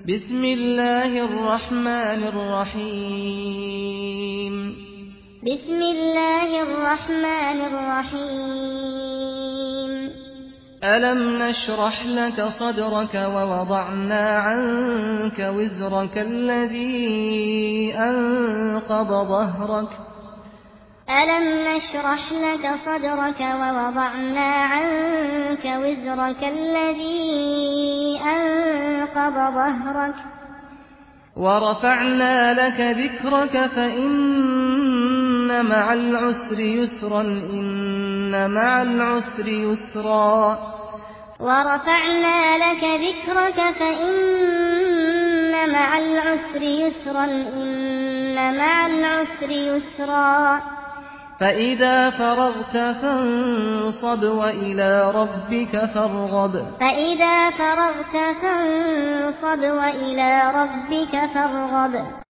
بسم الله الرحمن الرحيم بسم الله الرحمن الرحيم ألم نشرح لك صدرك ووضعنا عنك وزرك الذي أنقض ظهرك ألم نشرح لك صدرك ووضعنا عنك وزرك الذي أنقض ظهرك ورفعنا لك ذكرك فإن مع العسر يسرا إن مع العسر يسرا ورفعنا لك ذكرك فإن مع العسر يسرا إن مع العسر يسرا فإذا فرغت فانصب وإلى ربك فارغب فإذا فرغت فانصب وإلى ربك فارغب